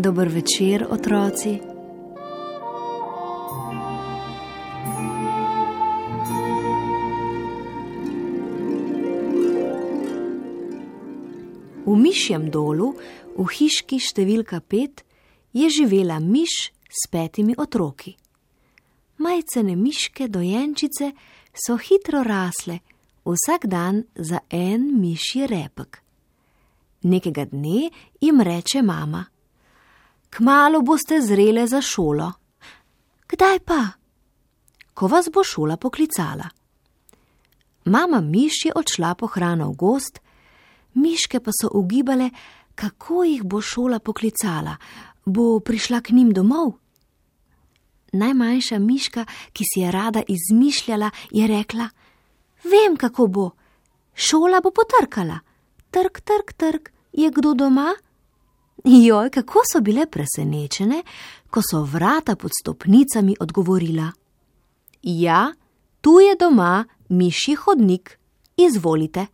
Dober večer, otroci. V mišjem dolu, v hiški številka 5, je živela miš s 5 otroki. Majcene miške dojenčice so hitro rasle, vsak dan za en mišji repek. Nekega dne jim reče mama: "Kmalu boste zrele za šolo." "Kdaj pa?" "Ko vas bo šola poklicala." Mama miš je odšla po hrano v gozd, miške pa so ugibale, kako jih bo šola poklicala, bo prišla k njim domov. Najmanjša miška, ki si je rada izmišljala, je rekla: "Vem, kako bo. Šola bo potrkala. Trk, trk, trk, je kdo doma?" Joj, kako so bile presenečene, ko so vrata pod stopnicami odgovorila: "Ja, tu je doma mišji hodnik, izvolite."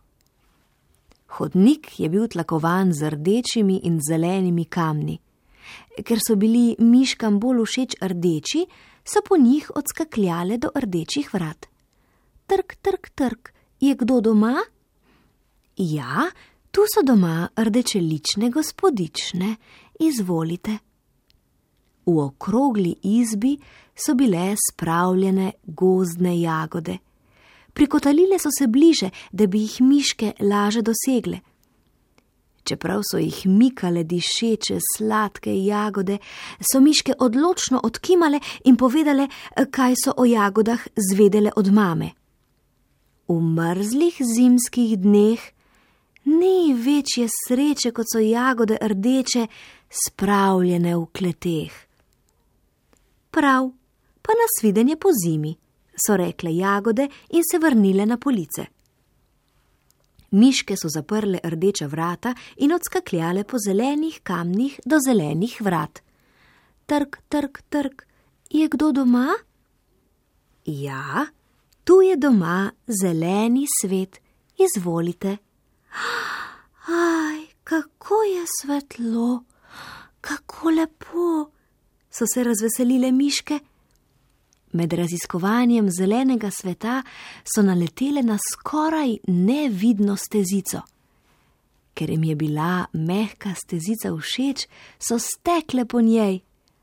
Hodnik je bil tlakovan z rdečimi in zelenimi kamni. Ker so bili miškam bolj všeč rdeči, so po njih odskakljale do rdečih vrat. Trk, trk, trk, je kdo doma? Ja, tu so doma rdečelične gospodične, izvolite. V okrogli izbi so bile spravljene gozdne jagode. Prikotalile so se bliže, da bi jih miške laže dosegle. Čeprav so jih mikale dišeče sladke jagode, so miške odločno odkimale in povedale, kaj so o jagodah zvedele od mame. V mrzlih zimskih dneh ni večje sreče, kot so jagode rdeče, spravljene v kleteh. Prav, pa nasvidenje po zimi, so rekle jagode in se vrnile na police. Miške so zaprle rdeča vrata in odskakljale po zelenih kamnih do zelenih vrat. Trk, trk, trk, je kdo doma? Ja, tu je doma zeleni svet, izvolite. Aj, kako je svetlo, kako lepo, so se razveselile miške. Med raziskovanjem zelenega sveta so naletele na skoraj nevidno stezico. Ker jim je bila mehka stezica všeč, so stekle po njej.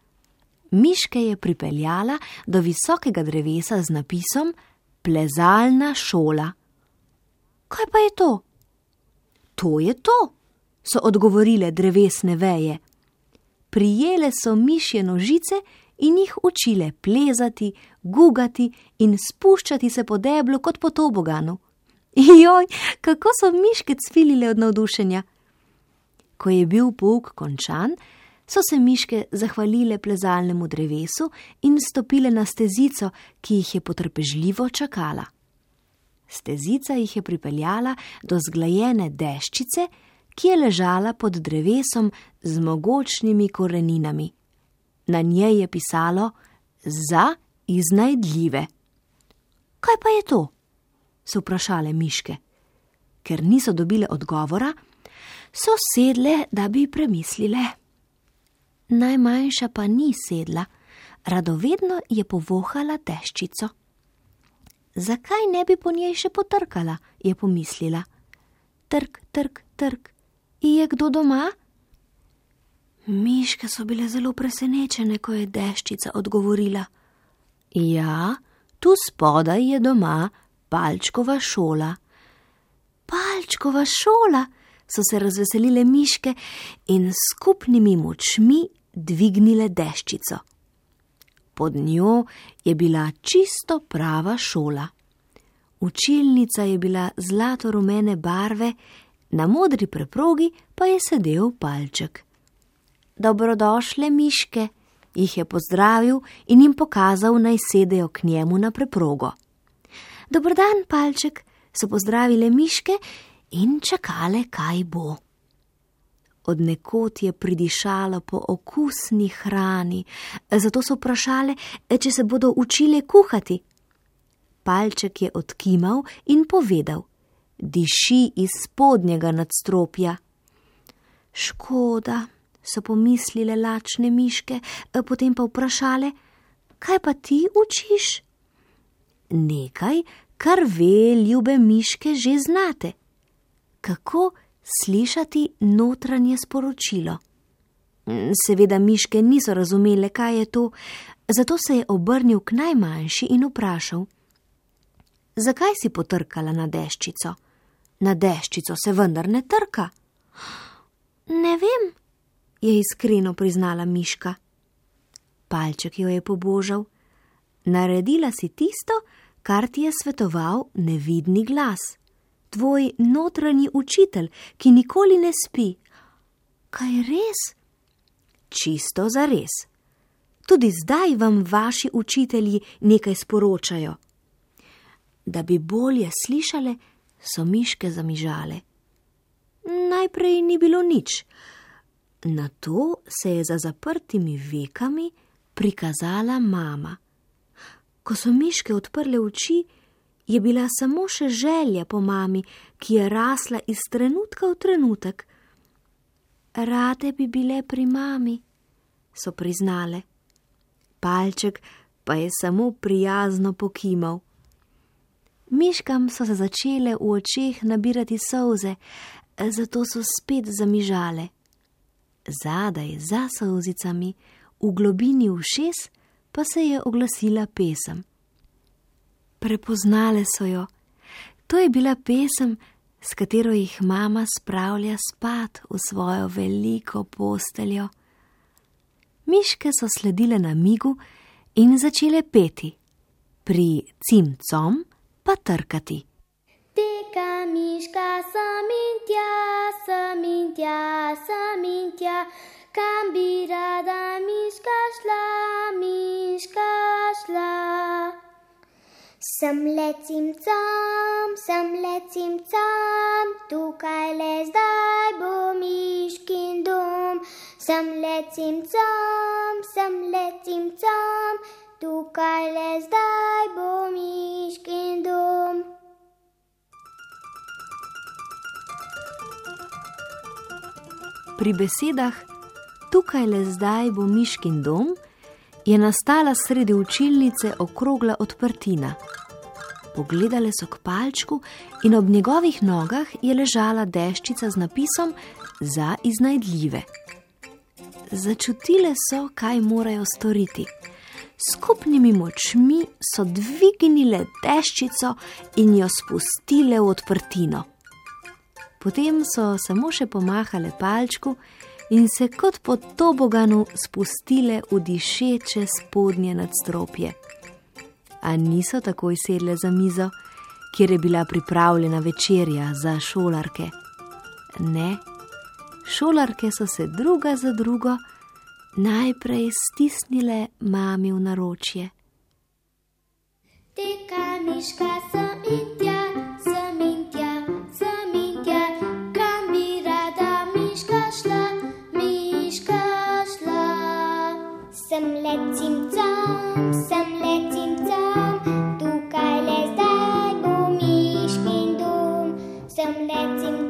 Miške je pripeljala do visokega drevesa z napisom Plezalna šola. Kaj pa je to? To je to, so odgovorile drevesne veje. Prijele so mišje nožice in jih učile plezati, gugati in spuščati se po deblu kot po toboganu. Joj, kako so miške cvilile od navdušenja. Ko je bil pouk končan, so se miške zahvalile plezalnemu drevesu in stopile na stezico, ki jih je potrpežljivo čakala. Stezica jih je pripeljala do zglajene deščice, ki je ležala pod drevesom z mogočnimi koreninami. Na njej je pisalo Za iznajdljive. Kaj pa je to? So vprašale miške. Ker niso dobile odgovora, so sedle, da bi premislile. Najmanjša pa ni sedla, radovedno je povohala deščico. Zakaj ne bi po njej še potrkala, je pomislila. Trk, trk, trk, je kdo doma? Miške so bile zelo presenečene, ko je deščica odgovorila. Ja, tu spodaj je doma Palčkova šola. Palčkova šola, so se razveselile miške in s skupnimi močmi dvignile deščico. Pod njo je bila čisto prava šola. Učilnica je bila zlato-rumene barve, na modri preprogi pa je sedel Palček. Dobrodošle, miške, jih je pozdravil in jim pokazal, naj sedejo k njemu na preprogo. Dober dan, Palček, so pozdravile miške in čakale, kaj bo. Od nekod je pridišalo po okusni hrani, zato so vprašale, če se bodo učile kuhati. Palček je odkimal in povedal: "Diši iz spodnjega nadstropja." "Škoda," so pomislile lačne miške, potem pa vprašale: kaj pa ti učiš? Nekaj, kar ve ljube miške že znate. Kako slišati notranje sporočilo? Seveda miške niso razumele, kaj je to, zato se je obrnil k najmanjši in vprašal: zakaj si potrkala na deščico? Na deščico se vendar ne trka. Ne vem, je iskreno priznala miška. Palček jo je pobožal: naredila si tisto, kar ti je svetoval nevidni glas. Tvoj notranji učitelj, ki nikoli ne spi. Kaj res? Čisto zares. Tudi zdaj vam vaši učitelji nekaj sporočajo. Da bi bolje slišale, so miške zamižale. Najprej ni bilo nič. Nato se je za zaprtimi vekami prikazala mama. Ko so miške odprle oči, je bila samo še želja po mami, ki je rasla iz trenutka v trenutek. Rade bi bile pri mami, so priznale. Palček pa je samo prijazno pokimal. Miškam so se začele v očeh nabirati solze, zato so spet zamižale. Zadaj, za solzicami, v globini ušes, pa se je oglasila pesem. Prepoznale so jo. To je bila pesem, s katero jih mama spravlja spat v svojo veliko posteljo. Miške so sledile namigu in začele peti, pri cimcom pa trkati. Teka miška sem in tja, sem in tja, sem in tja, kam bi rada miška šla, miška šla. Sem le cimcam, tukaj le zdaj bo miškin dom. Sem le cimcam, tukaj le zdaj bo miškin dom. Pri besedah tukaj le zdaj bo miškin dom je nastala sredi učilnice okrogla odprtina. Pogledale so k palčku in ob njegovih nogah je ležala deščica z napisom za iznajdljive. Začutile so, kaj morajo storiti. Skupnimi močmi so dvignile deščico in jo spustile v odprtino. Potem so samo še pomahale palčku in se kot po toboganu spustile v dišeče spodnje nadstropje. A niso takoj sedle za mizo, kjer je bila pripravljena večerja za šolarke. Ne, šolarke so se druga za drugo najprej stisnile mami v naročje. Teka miška sem in tja, sem in tja, sem in tja, kam bi rada miška šla, miška šla. Sem le cimcam, tukaj le zdaj bo miškin dom. Sem le cimcam,